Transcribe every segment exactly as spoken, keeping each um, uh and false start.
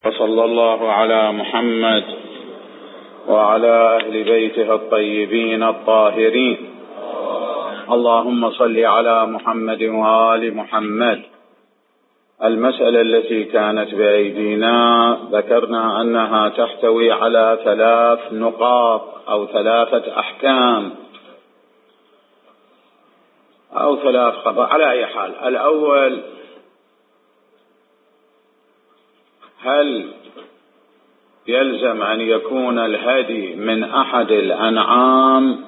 وصلى الله على محمد وعلى أهل بيته الطيبين الطاهرين. اللهم صل على محمد وآل محمد. المسألة التي كانت بأيدينا ذكرنا أنها تحتوي على ثلاث نقاط أو ثلاثة أحكام أو ثلاث خطأ على أي حال. الأول، هل يلزم أن يكون الهدي من أحد الأنعام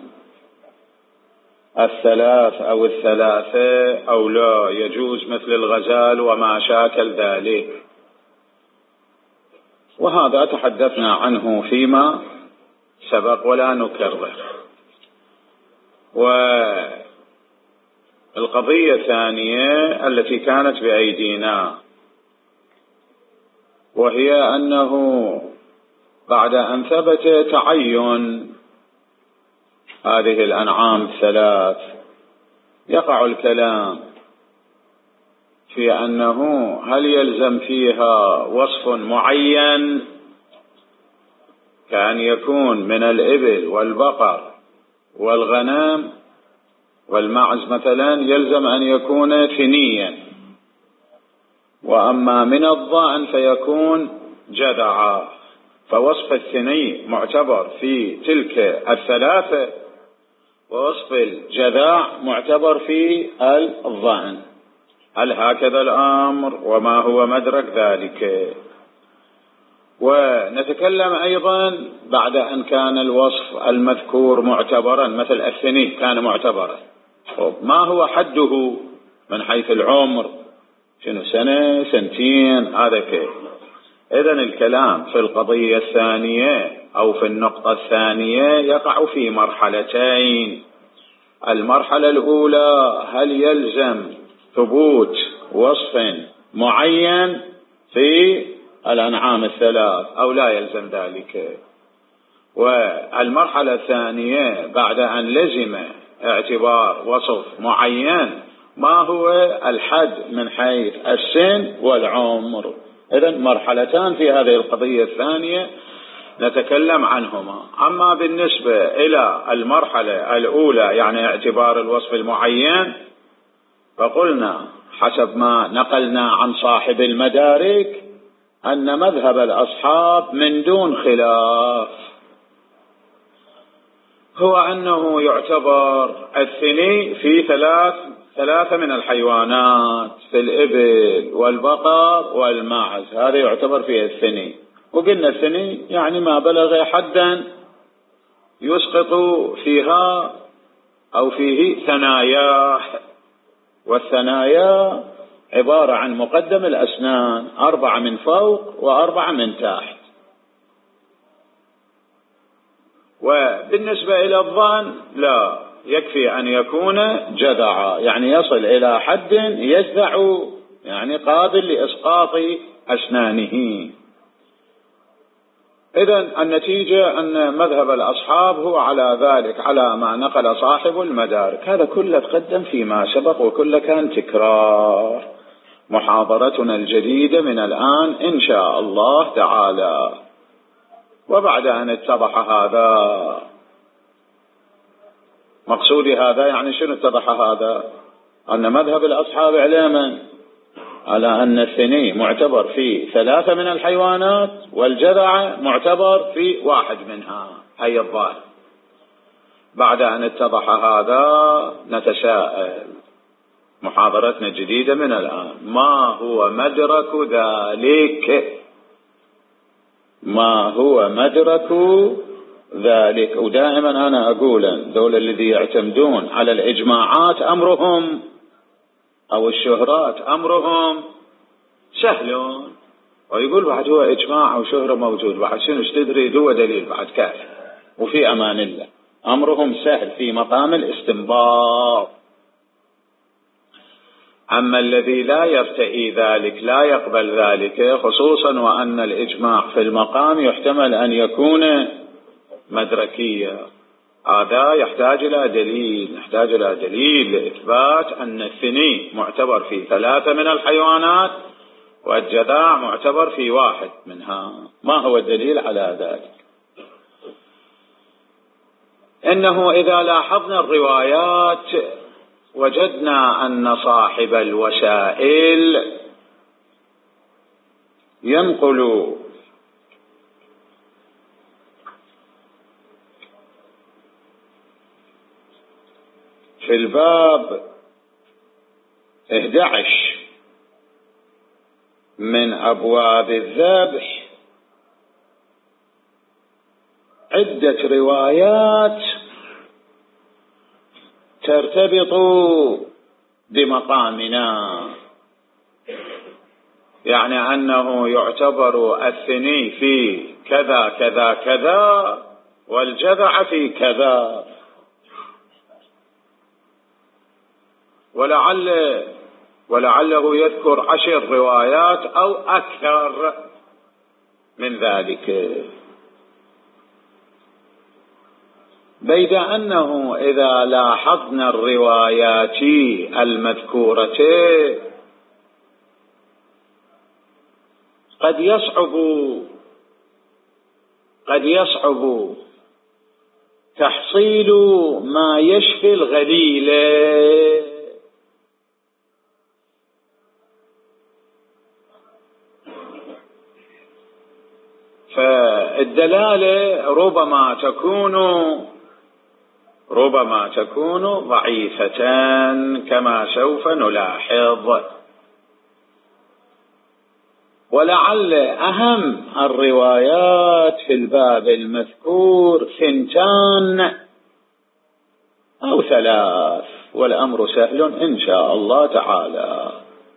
الثلاث أو الثلاثة أو لا يجوز مثل الغزال وما شاكل ذلك؟ وهذا تحدثنا عنه فيما سبق ولا نكرر. والقضية الثانية التي كانت بأيدينا وهي أنه بعد أن ثبت تعين هذه الأنعام الثلاث يقع الكلام في أنه هل يلزم فيها وصف معين كأن يكون من الإبل والبقر والغنم والمعز مثلا يلزم أن يكون ثنيا، وأما من الضأن فيكون جذعا، فوصف الثني معتبر في تلك الثلاثة ووصف الجذع معتبر في الضأن. هل هكذا الأمر وما هو مدرك ذلك؟ ونتكلم أيضا بعد أن كان الوصف المذكور معتبرا مثل الثني كان معتبرا، ما هو حده من حيث العمر؟ شنو سنة سنتين؟ هذا كيف؟ إذن الكلام في القضية الثانية أو في النقطة الثانية يقع في مرحلتين. المرحلة الأولى، هل يلزم ثبوت وصف معين في الأنعام الثلاث أو لا يلزم ذلك؟ والمرحلة الثانية بعد أن لزم اعتبار وصف معين، ما هو الحد من حيث السن والعمر؟ إذن مرحلتان في هذه القضية الثانية نتكلم عنهما. أما بالنسبة إلى المرحلة الأولى يعني اعتبار الوصف المعين، فقلنا حسب ما نقلنا عن صاحب المدارك أن مذهب الأصحاب من دون خلاف هو أنه يعتبر الثني في ثلاث ثلاثة من الحيوانات، في الإبل والبقر والماعز، هذا يعتبر فيه الثني. وقلنا الثني يعني ما بلغ حدا يسقط فيها أو فيه ثنايا، والثنايا عبارة عن مقدم الأسنان، أربعة من فوق وأربعة من تحت. وبالنسبة إلى الضأن لا، يكفي أن يكون جذعا يعني يصل إلى حد يجذع يعني قابل لإسقاط أسنانه. إذن النتيجة أن مذهب الأصحاب هو على ذلك على ما نقل صاحب المدارك. هذا كله تقدم فيما سبق وكله كان تكرار. محاضرتنا الجديدة من الآن إن شاء الله تعالى. وبعد أن اتضح هذا، مقصودي هذا يعني شنو اتضح هذا؟ أن مذهب الأصحاب علما على أن الثني معتبر في ثلاثة من الحيوانات والجذع معتبر في واحد منها هي الضأن. بعد أن اتضح هذا نتساءل محاضرتنا الجديدة من الآن، ما هو مدرك ذلك؟ ما هو مدرك ذلك؟ ودائما أنا أقول ذول الذي يعتمدون على الإجماعات أمرهم أو الشهرات أمرهم سهلون، ويقول بعد هو إجماع وشهرة موجود، بعد شنو تدري هو دليل بعد كافي وفي أمان الله. أمرهم سهل في مقام الاستنباط. أما الذي لا يرتئي ذلك لا يقبل ذلك، خصوصا وأن الإجماع في المقام يحتمل أن يكون مدركية، هذا يحتاج إلى دليل، يحتاج إلى دليل لإثبات أن الثني معتبر في ثلاثة من الحيوانات والجذاع معتبر في واحد منها. ما هو الدليل على ذلك؟ إنه إذا لاحظنا الروايات وجدنا أن صاحب الوسائل ينقل في الباب أحد عشر من أبواب الذبح عدة روايات ترتبط بمقامنا، يعني أنه يعتبر الثني في كذا كذا كذا والجذع في كذا، ولعل ولعله يذكر عشر روايات أو أكثر من ذلك، بيد أنه إذا لاحظنا الروايات المذكورة قد يصعب قد يصعب تحصيل ما يشفي الغليل، فالدلالة ربما تكون ربما تكون ضعيفة كما سوف نلاحظ. ولعل أهم الروايات في الباب المذكور ثنتان أو ثلاث، والأمر سهل إن شاء الله تعالى.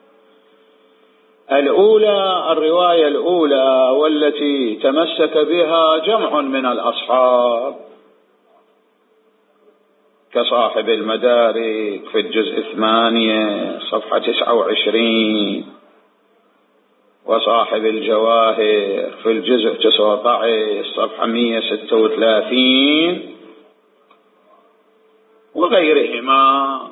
الأولى الرواية الأولى والتي تمسك بها جمع من الأصحاب كصاحب المدارك في الجزء الثمانية صفحة تسعة وعشرين، وصاحب الجواهر في الجزء تسعة عشر صفحة مئة وستة وثلاثين وغيرهما.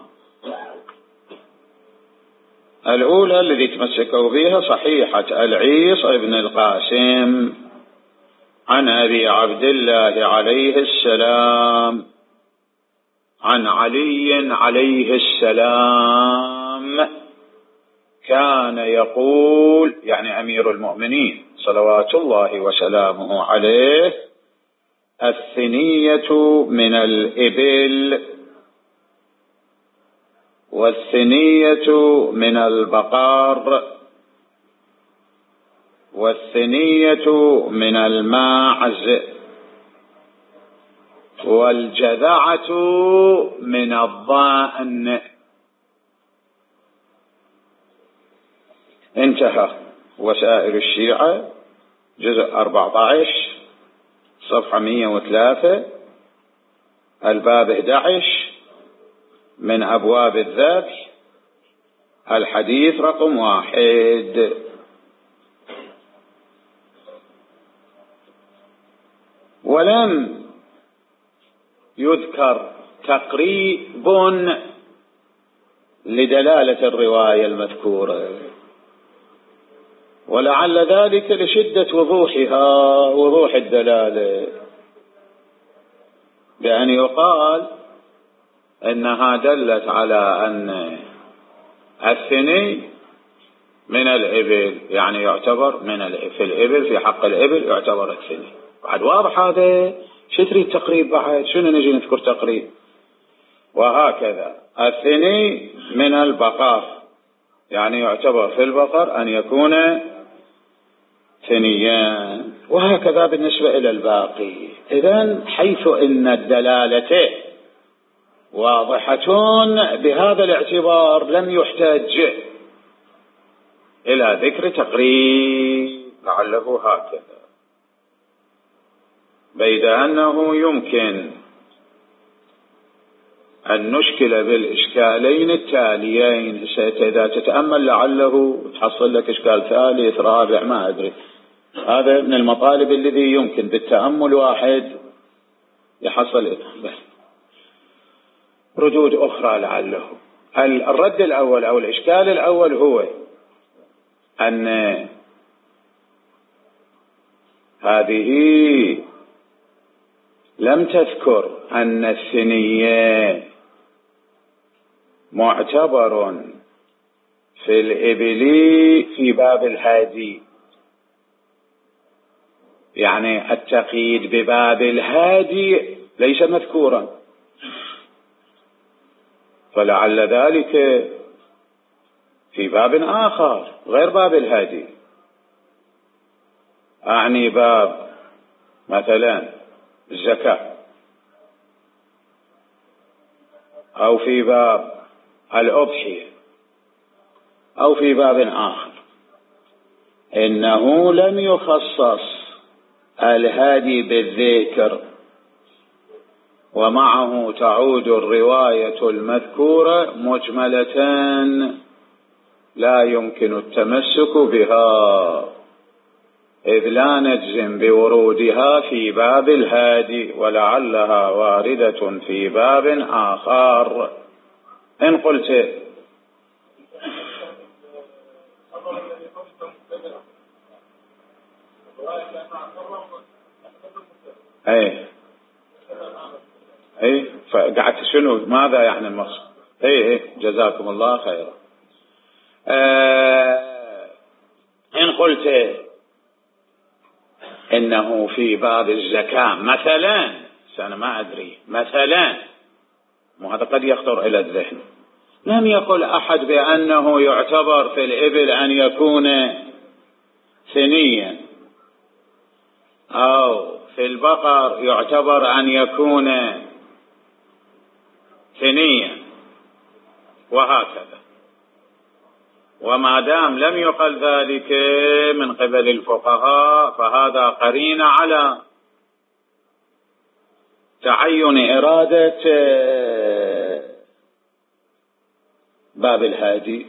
الأولى الذي تمسكوا بها صحيحة العيص ابن القاسم عن أبي عبد الله عليه السلام عن علي عليه السلام كان يقول، يعني أمير المؤمنين صلوات الله وسلامه عليه: الثنية من الإبل والثنية من البقر والثنية من الماعز والجذعة من الضأن. انتهى. وسائر الشيعة جزء أربعة عشر صفحة مئة وثلاثة، الباب أحد عشر من أبواب الذبح، الحديث رقم واحد. ولم يذكر تقريب لدلالة الرواية المذكورة، ولعل ذلك لشدة وضوحها وضوح الدلالة، بأن يقال إنها دلت على أن الثني من الإبل، يعني يعتبر من في الإبل، في حق الإبل يعتبر الثني. بعد واضح هذا؟ شو تريد تقريب بعد؟ شنو نجي نذكر تقريب؟ وهكذا الثني من البقر، يعني يعتبر في البقر أن يكون ثنيان، وهكذا بالنسبة إلى الباقي. إذن حيث إن الدلالة واضحة بهذا الاعتبار لم يحتاج إلى ذكر تقريب، لعله هكذا، بيد أنه يمكن أن نشكل بالإشكالين التاليين. إذا تتأمل لعله تحصل لك إشكال ثالث رابع ما أدري. هذا من المطالب الذي يمكن بالتأمل واحد يحصل بس ردود أخرى. لعله الرد الأول أو الإشكال الأول هو أن هذه لم تذكر أن الثنية معتبر في الإبل في باب الهادي، يعني التقييد بباب الهادي ليس مذكورا، فلعل ذلك في باب آخر غير باب الهادي، أعني باب مثلا الزكاة، أو في باب الأضحية، أو في باب آخر. إنه لم يخصص الهادي بالذكر، ومعه تعود الرواية المذكورة مجملة لا يمكن التمسك بها، إذ لا نجزم بورودها في باب الهادي، ولعلها واردة في باب آخر. إن قلت اي اي فقعدت شنو ماذا يعني المقصود؟ اي اي جزاكم الله خيرا. آه إن قلت إنه في باب الزكاة مثلا، أنا ما أدري مثلا، وهذا قد يخطر إلى الذهن، لم يقل أحد بأنه يعتبر في الإبل أن يكون ثنيا، أو في البقر يعتبر أن يكون ثنيا، وهكذا. وما دام لم يقل ذلك من قبل الفقهاء فهذا قرين على تعين إرادة باب الهادي،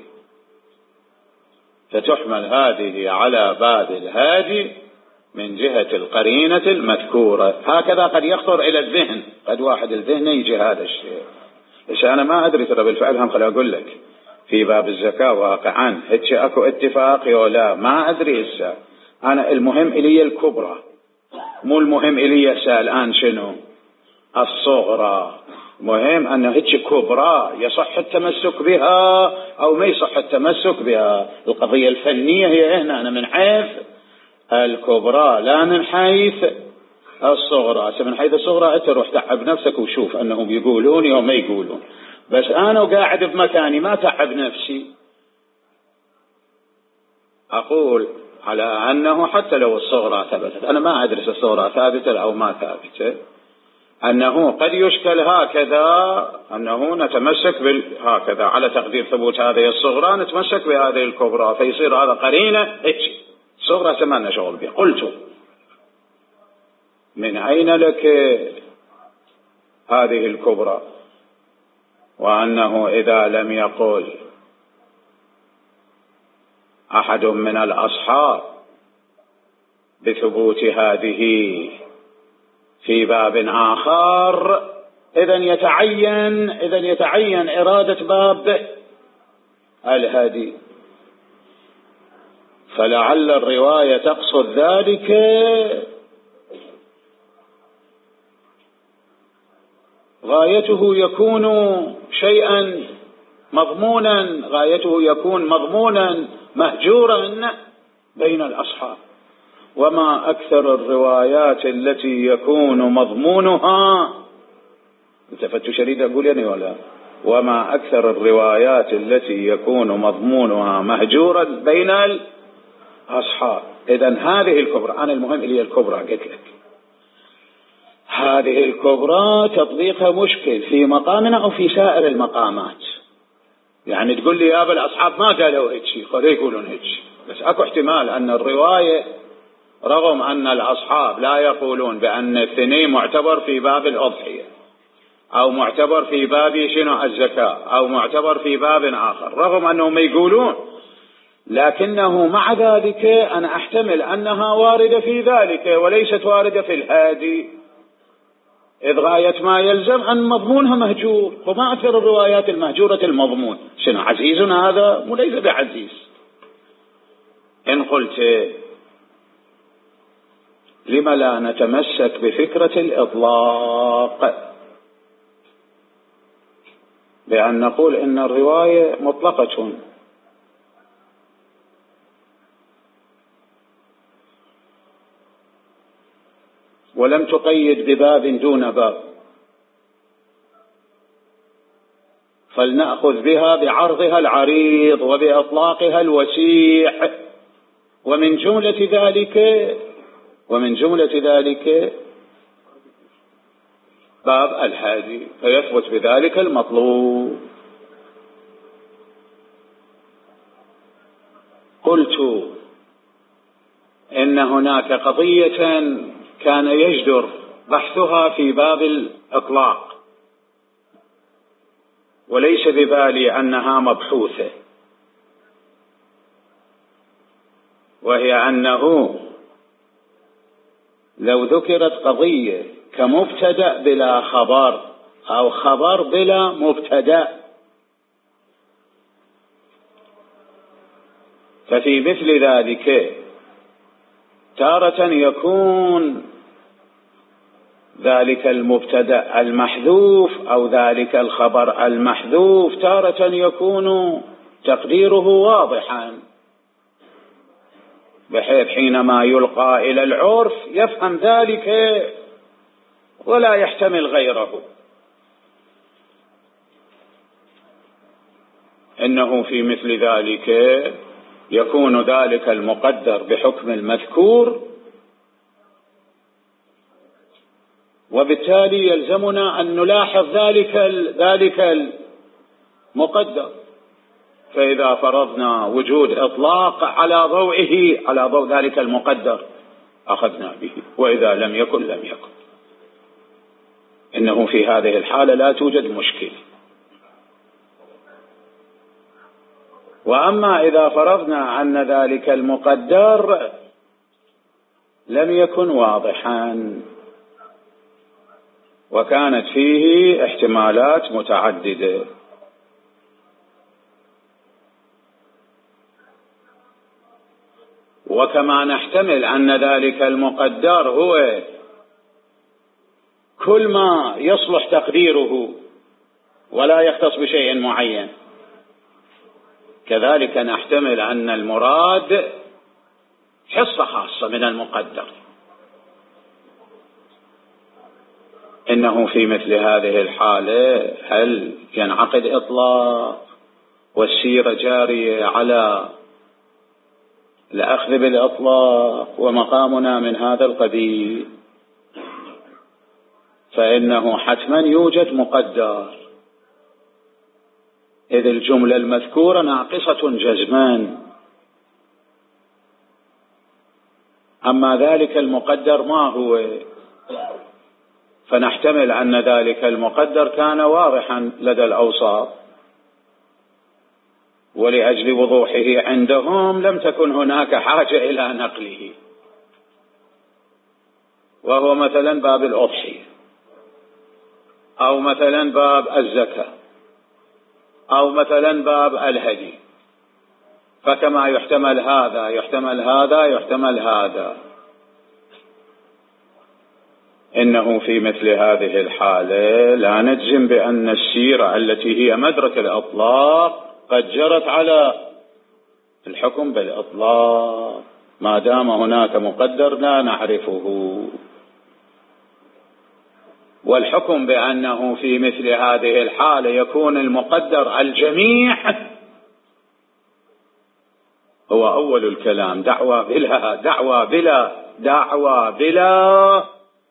فتحمل هذه على باب الهادي من جهة القرينة المذكورة. هكذا قد يخطر إلى الذهن، قد واحد الذهن يجي هذا الشيء، إيش أنا ما أدري ترى بالفعل، هم خلي أقول لك في باب الزكاة واقعا هيك أكو اتفاق ولا ما أدري إيش. أنا المهم إلي الكبرى، مو المهم إلي الآن شنو الصغرى، مهم أن هيك كبرى يصح التمسك بها أو ما يصح التمسك بها. القضية الفنية هي هنا، أنا من حيث الكبرى لا من حيث الصغرى. من حيث الصغرى أنت روح تعب نفسك وشوف أنهم يقولون أو ما يقولون، بس أنا وقاعد بمكاني ما تعب نفسي. أقول على أنه حتى لو الصغرى ثبتت، أنا ما أدرس الصغرى ثابتة أو ما ثابتة، أنه قد يشكل هكذا، أنه نتمسك هكذا على تقدير ثبوت هذه الصغرى نتمسك بهذه الكبرى، فيصير هذا قرينة هيك صغرى سمعنا شغل بها. قلت من أين لك هذه الكبرى؟ وأنه إذا لم يقل أحد من الأصحاب بثبوت هذه في باب آخر، إذن يتعين إذن يتعين إرادة باب الهادي، فلعل الرواية تقصد ذلك غايته يكون شيئا مضمونا، غايته يكون مضمونا مهجورا بين الأصحاب. وما أكثر الروايات التي يكون مضمونها، التفت شديد أقول يعني ولا، وما أكثر الروايات التي يكون مضمونها مهجورا بين الأصحاب. إذن هذه الكبرى، أنا المهم إلي الكبرى قلت لك، هذه الكبرى تطبيقها مشكل في مقامنا أو في سائر المقامات. يعني تقول لي يا أبا الأصحاب ما قالوا هيك شيء، خليه يقولون هيك، بس أكو احتمال أن الرواية رغم أن الأصحاب لا يقولون بأن الثني معتبر في باب الأضحية أو معتبر في باب شنو الزكاة أو معتبر في باب آخر، رغم أنهم يقولون، لكنه مع ذلك أنا أحتمل أنها واردة في ذلك وليست واردة في الهادي، إذ غاية ما يلزم أن مضمونها مهجور. وما أكثر الروايات المهجورة المضمون، شنو عزيز هذا؟ وليس بعزيز. إن قلت لم لا نتمسك بفكرة الإطلاق بأن نقول إن الرواية مطلقة، ولم تقيد بباب دون باب، فلنأخذ بها بعرضها العريض وبإطلاقها الوسيع، ومن جملة ذلك ومن جملة ذلك باب الهادي، فيثبت بذلك المطلوب. قلت إن هناك قضية كان يجدر بحثها في باب الإطلاق، وليس ببالي أنها مبحوثة، وهي أنه لو ذكرت قضية كمبتدأ بلا خبر أو خبر بلا مبتدأ، ففي مثل ذلك تارة يكون ذلك المبتدأ المحذوف أو ذلك الخبر المحذوف، تارة يكون تقديره واضحا، بحيث حينما يلقى إلى العرف يفهم ذلك ولا يحتمل غيره. إنه في مثل ذلك يكون ذلك المقدر بحكم المذكور، وبالتالي يلزمنا أن نلاحظ ذلك ذلك المقدر. فإذا فرضنا وجود إطلاق على ضوئه على ضوء ذلك المقدر أخذنا به، وإذا لم يكن لم يكن. إنه في هذه الحالة لا توجد مشكلة. وأما إذا فرضنا أن ذلك المقدر لم يكن واضحا وكانت فيه احتمالات متعددة، وكما نحتمل أن ذلك المقدر هو كل ما يصلح تقديره ولا يختص بشيء معين، كذلك نحتمل أن المراد حصة خاصة من المقدر. إنه في مثل هذه الحالة هل ينعقد إطلاق والسيرة جارية على الأخذ بالإطلاق ومقامنا من هذا القبيل؟ فإنه حتما يوجد مقدر، إذ الجملة المذكورة ناقصة جزما. أما ذلك المقدر ما هو؟ فنحتمل أن ذلك المقدر كان واضحا لدى الأوساط، ولأجل وضوحه عندهم لم تكن هناك حاجة إلى نقله، وهو مثلا باب الأضحية أو مثلا باب الزكاة أو مثلا باب الهدي، فكما يحتمل هذا يحتمل هذا يحتمل هذا. إنه في مثل هذه الحالة لا نجزم بأن السيرة التي هي مدرك الإطلاق قد جرت على الحكم بالإطلاق ما دام هناك مقدر لا نعرفه. والحكم بأنه في مثل هذه الحالة يكون المقدر الجميع هو أول الكلام، دعوة بلا دعوة بلا دعوة بلا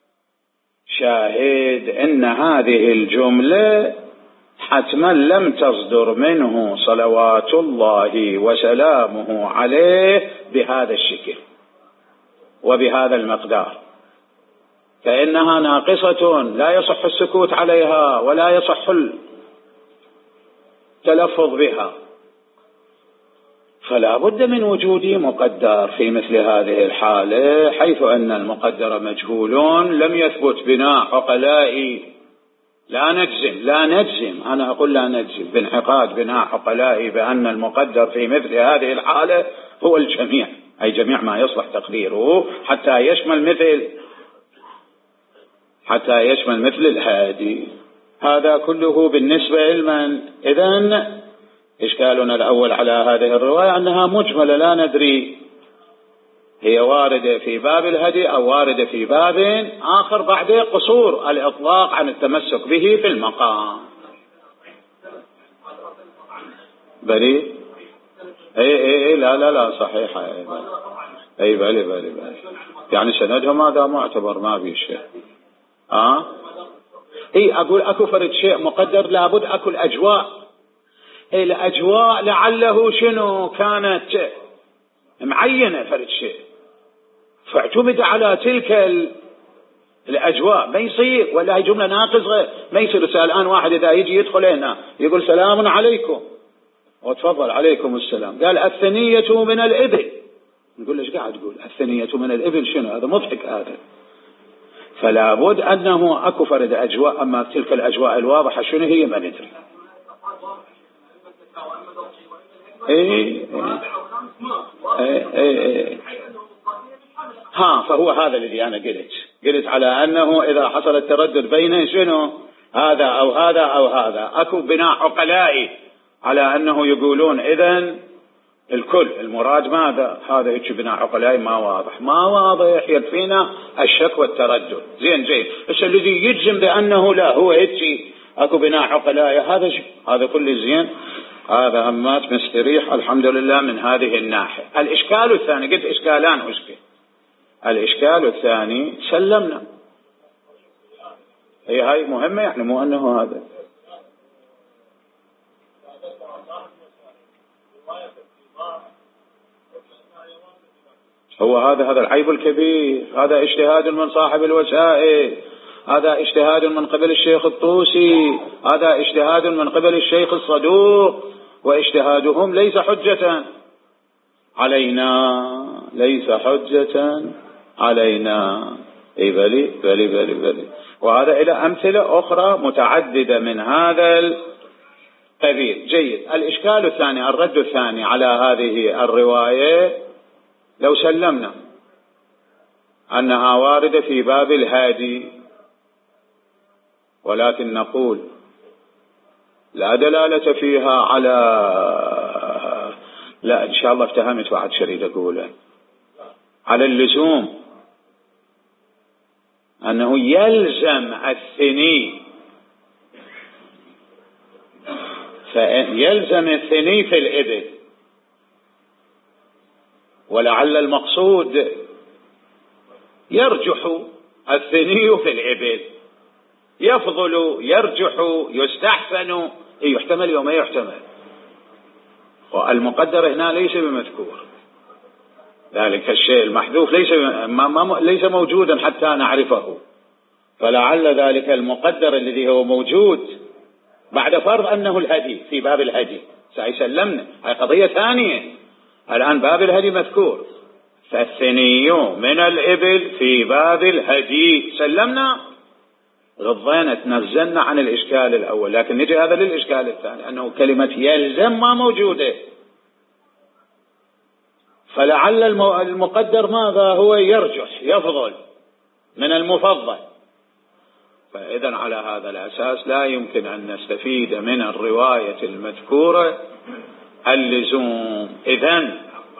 شاهد إن هذه الجملة حتما لم تصدر منه صلوات الله وسلامه عليه بهذا الشكل وبهذا المقدار، فإنها ناقصة لا يصح السكوت عليها ولا يصح التلفظ بها. فلا بد من وجود مقدر في مثل هذه الحالة، حيث أن المقدر مجهول لم يثبت بناء عقلائي. لا نجزم لا نجزم أنا أقول لا نجزم بانعقاد بناء عقلائي بأن المقدر في مثل هذه الحالة هو الجميع. أي جميع ما يصلح تقديره حتى يشمل مثل حتى يشمل مثل الهادي. هذا كله بالنسبة لمن. إذن إشكالنا الأول على هذه الرواية أنها مجملة، لا ندري هي واردة في باب الهدي أو واردة في باب آخر بعد قصور الإطلاق عن التمسك به في المقام. بلي اي اي اي لا لا لا صحيحة. اي اي بلي بلي بلي يعني سندهم هذا معتبر ما بيه شيء. اه اي اقول اكو فرد شيء مقدر لابد اكو الاجواء. اي الاجواء لعله شنو كانت معينة فرد شيء فاعتمد على تلك الأجواء. ما يصير ولا هي جملة ناقصة. ما يصير الآن واحد إذا يجي يدخل هنا يقول سلام عليكم وتفضل عليكم السلام، قال الثنية من الإبل، نقول ليش قاعد تقول الثنية من الإبل؟ شنو هذا؟ مضحك هذا. فلا بد أنه أكو فرد أجواء، أما تلك الأجواء الواضحة شنو هي ما ندري. إيه إيه إيه إيه. ها فهو هذا الذي أنا قلت قلت على أنه إذا حصل التردد بين شنو هذا أو هذا أو هذا أكو بناء عقلائي على أنه يقولون إذن الكل المراد ماذا. هذا هيك بناء عقلائي ما واضح ما واضح يكفينا الشك والتردد. زين جيد. بس الذي يجزم بأنه لا هو هيك أكو بناء عقلائي هذا هذا كل زين. هذا همات مستريح الحمد لله من هذه الناحية. الإشكال الثاني قلت إشكالان أشكل. الإشكال الثاني سلمنا. هي هاي مهمة يعني مو أنه هذا هو هذا هذا العيب الكبير. هذا اجتهاد من صاحب الوسائل، هذا اجتهاد من قبل الشيخ الطوسي، هذا اجتهاد من قبل الشيخ الصدوق، واجتهادهم ليس حجة علينا ليس حجة علينا. اي بلي بلي بلي بلي. وهذا إلى أمثلة أخرى متعددة من هذا القبيل. جيد. الإشكال الثاني الرد الثاني على هذه الرواية لو سلمنا أنها واردة في باب الهادي ولكن نقول لا دلالة فيها على لا إن شاء الله افتهمت بعد شريد أقوله على اللزوم أنه يلزم الثني فيلزم الثني في الإبل، ولعل المقصود يرجح الثني في الإبل، يفضل يرجح يستحسن يحتمل وما يحتمل. والمقدر هنا ليس بمذكور، ذلك الشيء المحذوف ليس ليس موجودا حتى نعرفه، فلعل ذلك المقدر الذي هو موجود بعد فرض أنه الهدي في باب الهدي سيسلمنا. هذه قضية ثانية. الآن باب الهدي مذكور، فالثني من الإبل في باب الهدي سلمنا، غضينا تنزلنا عن الإشكال الأول. لكن نجي هذا للإشكال الثاني أنه كلمة يلزم ما موجودة، فلعل المقدر ماذا هو يرجح يفضل من المفضل. فإذا على هذا الأساس لا يمكن أن نستفيد من الرواية المذكورة اللزوم. إذن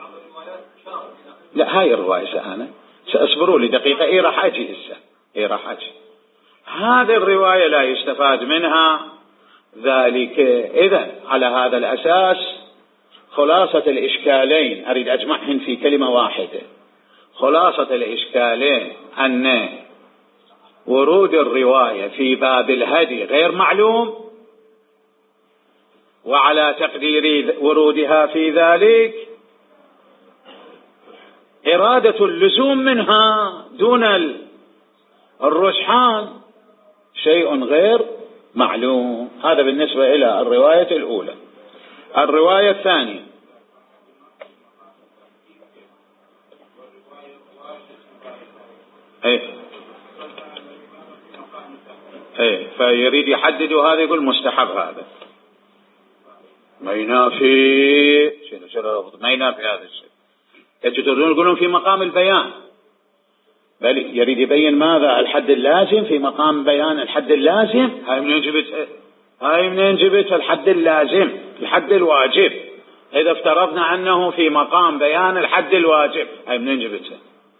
لا هاي الرواية سأنا سأصبروا لي دقيقة. إيه راح أجي إسا إيه راح أجي. هذه الرواية لا يستفاد منها ذلك. إذن على هذا الأساس خلاصة الإشكالين أريد أجمعهن في كلمة واحدة. خلاصة الإشكالين أن ورود الرواية في باب الهدي غير معلوم، وعلى تقدير ورودها في ذلك إرادة اللزوم منها دون الرجحان شيء غير معلوم. هذا بالنسبة إلى الرواية الأولى. الرواية الثانية ايه ايه فيريد يحدد هذا يقول مستحب هذا ما ينافي شنو شنو ما ينافي هذا الشيء. يجدون يقولون في مقام البيان، بل يريد يبين ماذا؟ الحد اللازم في مقام بيان الحد اللازم. هاي منين جبت هاي منين جبت الحد اللازم؟ الحد الواجب. إذا افترضنا أنه في مقام بيان الحد الواجب، هاي منين جبتها؟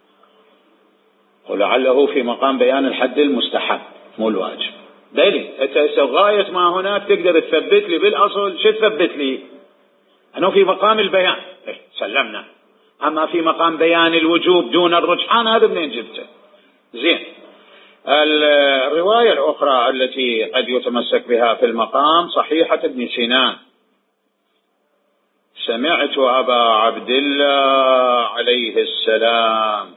ولعله في مقام بيان الحد المستحب مو الواجب. دليل غاية ما هناك تقدر تثبت لي بالأصل. شو تثبت لي؟ أنه في مقام البيان، إيه سلمنا. أما في مقام بيان الوجوب دون الرجحان، هذا منين جبته؟ زين. الرواية الأخرى التي قد يتمسك بها في المقام صحيحة ابن سينان: سمعت أبا عبد الله عليه السلام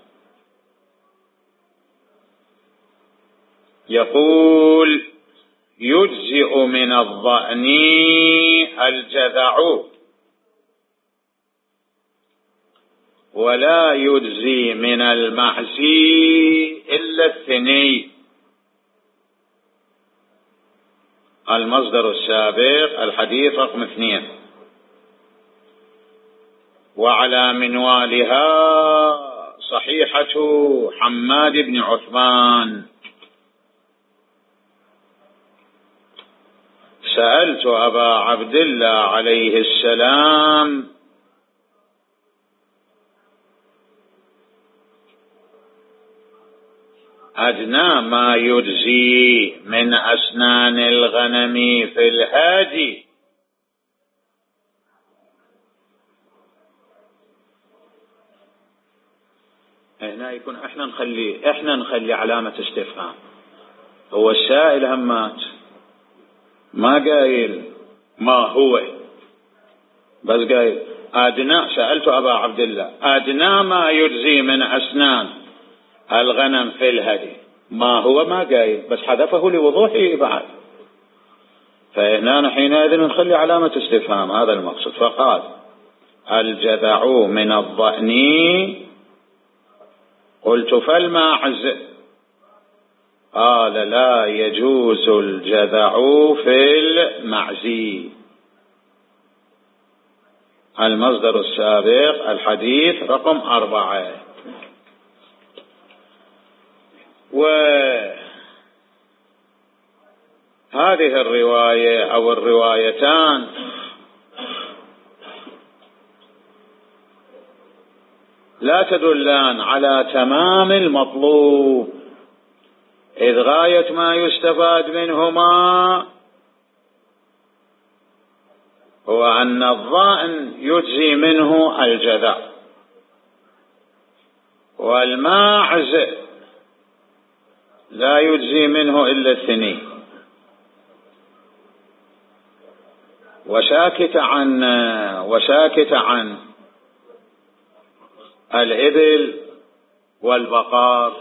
يقول: يجزئ من الضأن الجذع ولا يجزي من المعزي إلا الثني. المصدر السابق الحديث رقم اثنين. وعلى منوالها صحيحة حماد بن عثمان: سألت أبا عبد الله عليه السلام أدنى ما يجزي من أسنان الغنم في الهادي. هنا يكون احنا نخلي احنا نخلي علامة استفهام. هو السائل همات ما قايل ما هو، بس قايل أدنى. سألت أبا عبد الله أدنى ما يجزي من أسنان الغنم في الهدي، ما هو ما قايل، بس حذفه لوضوحه بعد. فهنا حينئذ نخلي علامة استفهام، هذا المقصود. فقال: الجذع من الضأن. قلت: فالماعز؟ قال: لا يجوز الجذع في المعزي. المصدر السابق الحديث رقم أربعة. وهذه الرواية أو الروايتان لا تدلان على تمام المطلوب، إذ غاية ما يستفاد منهما هو أن الضأن يجزي منه الجذع، والماعز لا يجزي منه إلا الثني. وساكت عن وساكت عن الإبل والبقار،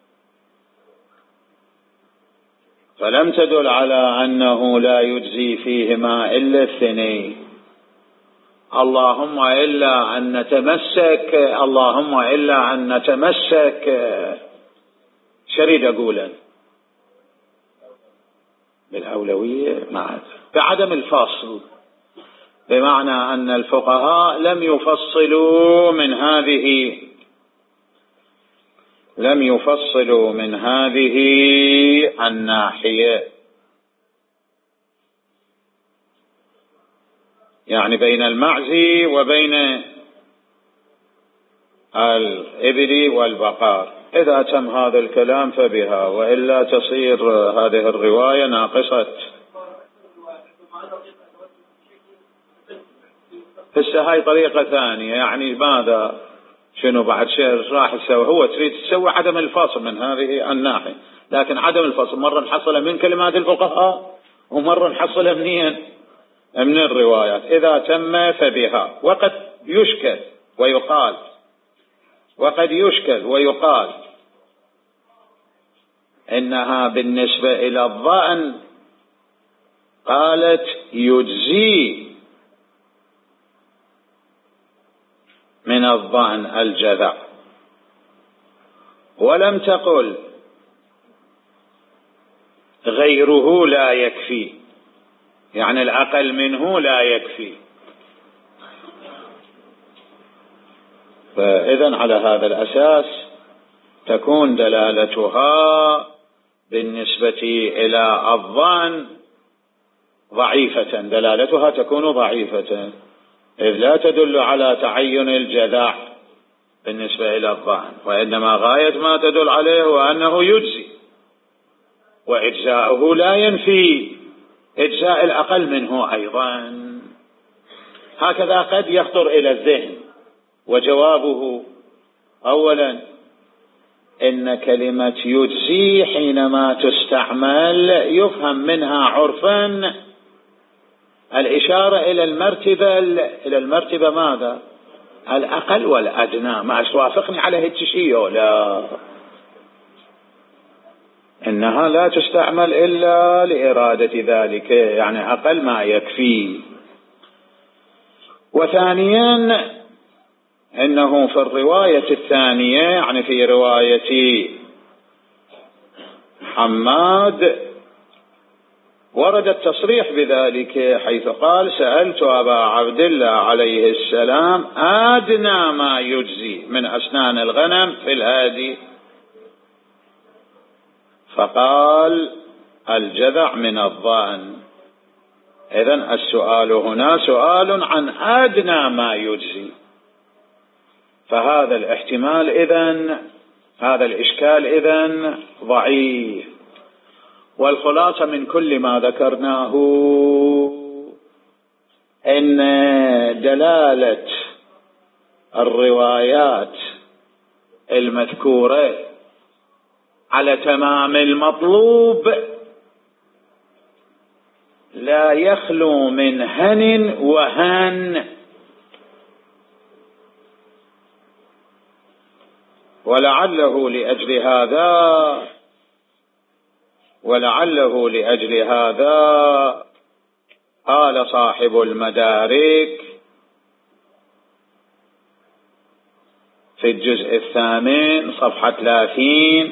فلم تدل على أنه لا يجزي فيهما إلا الثني. اللهم إلا أن نتمسك اللهم إلا أن نتمسك شريد أقولا بالأولوية مع بعدم الفصل، بمعنى أن الفقهاء لم يفصلوا من هذه لم يفصلوا من هذه الناحية، يعني بين المعزي وبين الإبل والبقار. إذا تم هذا الكلام فبها، وإلا تصير هذه الرواية ناقصة. هسه هاي طريقة ثانية، يعني ماذا شنو بعد شيء راح يسوي؟ هو تريد تسوي عدم الفصل من هذه الناحية، لكن عدم الفصل مرة نحصل من كلمات الفقهاء ومرة نحصل منين؟ من الروايات. إذا تم فبها. وقد يشكل ويقال وقد يشكل ويقال إنها بالنسبة إلى الضأن قالت يجزي من الضأن الجذع، ولم تقل غيره لا يكفي، يعني الأقل منه لا يكفي. فإذن على هذا الأساس تكون دلالتها بالنسبة إلى الظن ضعيفة، دلالتها تكون ضعيفة، إذ لا تدل على تعين الجذع بالنسبة إلى الظن، وإنما غاية ما تدل عليه هو أنه يجزي، وإجزاؤه لا ينفي إجزاء الأقل منه أيضا. هكذا قد يخطر إلى الذهن، وجوابه أولا إن كلمة يجزي حينما تستعمل يفهم منها عرفا الإشارة إلى المرتبة إلى المرتبة ماذا؟ الأقل والأدنى. ما توافقني على هيك شيء؟ لا، إنها لا تستعمل إلا لإرادة ذلك، يعني أقل ما يكفي. وثانيا إنه في الرواية الثانية، يعني في رواية حماد، ورد التصريح بذلك حيث قال: سألت أبا عبد الله عليه السلام أدنى ما يجزي من أسنان الغنم في الهادي، فقال: الجذع من الظأن. إذن السؤال هنا سؤال عن أدنى ما يجزي، فهذا الاحتمال إذن، هذا الإشكال إذن ضعيف. والخلاصة من كل ما ذكرناه إن دلالة الروايات المذكورة على تمام المطلوب لا يخلو من هن وهن، ولعله لأجل هذا ولعله لأجل هذا قال صاحب المدارك في الجزء الثامن صفحة ثلاثين: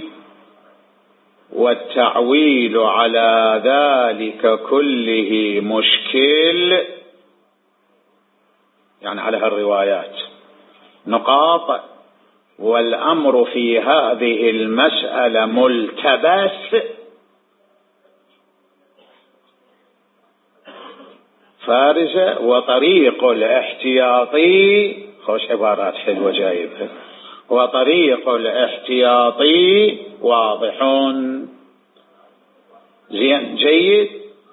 والتعويل على ذلك كله مشكل، يعني على هالروايات نقاط، والأمر في هذه المسألة ملتبس فارزة، وطريق الاحتياطي، خوش عبارات حلوة جايبها، وطريق الاحتياطي واضح. زين، جيد.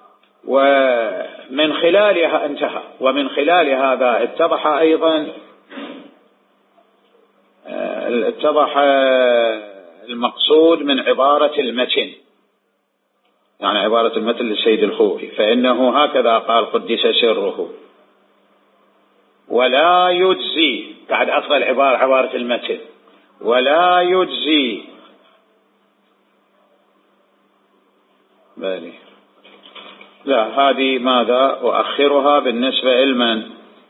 ومن خلالها انتهى، ومن خلال هذا اتضح أيضا اتضح المقصود من عبارة المتن، يعني عبارة المتن للسيد الخوئي، فإنه هكذا قال قدس سره: ولا يجزي، بعد أفضل عبارة عبارة المتن، ولا يجزي بالي. لا، هذه ماذا أؤخرها بالنسبة لمن؟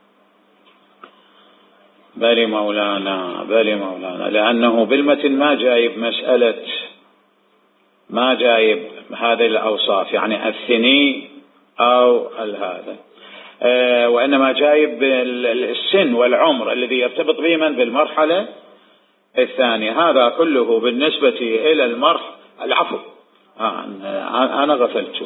بالي مولانا، بالي مولانا، لأنه بالمتن ما جايب مسألة، ما جايب هذه الأوصاف، يعني الثني أو هذا، أه وإنما جايب السن والعمر الذي يرتبط بمن؟ بالمرحلة الثانية. هذا كله بالنسبة إلى المرحلة، العفو آه أنا غفلت.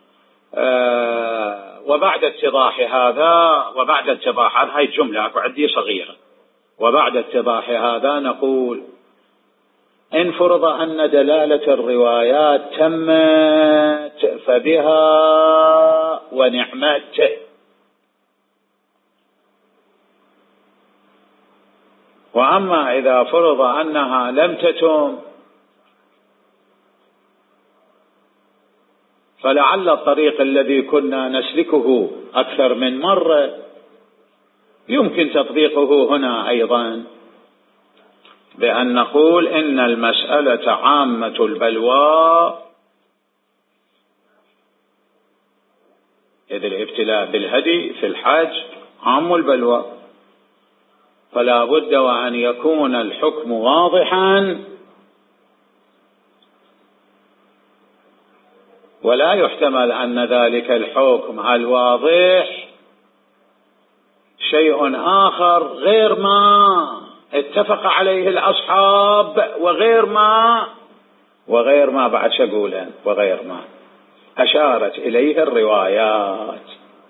أه وبعد اتضاح هذا، وبعد اتضاح هذا، هاي الجملة أكو عندي صغيرة، وبعد اتضاح هذا نقول: إن فرض أن دلالة الروايات تمت فبها ونعمت، وأما إذا فرض أنها لم تتم فلعل الطريق الذي كنا نسلكه أكثر من مرة يمكن تطبيقه هنا أيضا، بأن نقول إن المسألة عامة البلوى، إذ الابتلاء بالهدي في الحج عام البلوى، فلا بد وأن يكون الحكم واضحا، ولا يحتمل أن ذلك الحكم الواضح شيء آخر غير ما اتفق عليه الأصحاب وغير ما وغير ما بعد شقولا وغير ما أشارت إليه الروايات.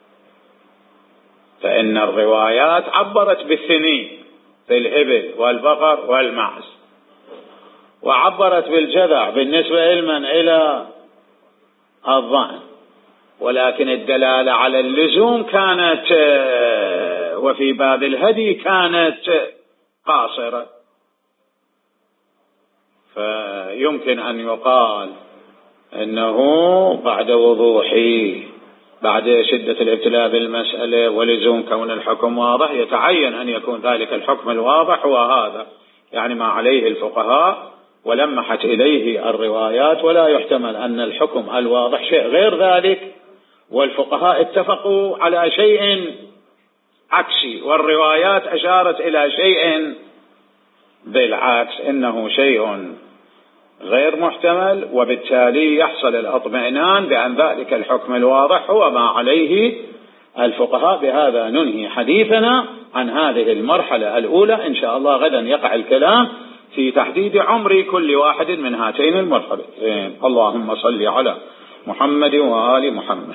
فإن الروايات عبرت بالثنين في الإبل والبقر والمعز، وعبرت بالجذع بالنسبة لمن إلى الظأن، ولكن الدلالة على اللزوم كانت وفي باب الهدي كانت قاصرة. فيمكن أن يقال إنه بعد وضوحه بعد شدة الابتلاء بالمسألة ولزوم كون الحكم واضح يتعين أن يكون ذلك الحكم الواضح هو هذا، يعني ما عليه الفقهاء ولمحت إليه الروايات، ولا يحتمل أن الحكم الواضح شيء غير ذلك، والفقهاء اتفقوا على شيء عكسي والروايات أشارت إلى شيء بالعكس، إنه شيء غير محتمل، وبالتالي يحصل الاطمئنان بأن ذلك الحكم الواضح هو ما عليه الفقهاء. بهذا ننهي حديثنا عن هذه المرحلة الأولى. إن شاء الله غدا يقع الكلام في تحديد عمر كل واحد من هاتين المرحلتين. اللهم صل على محمد وآل محمد.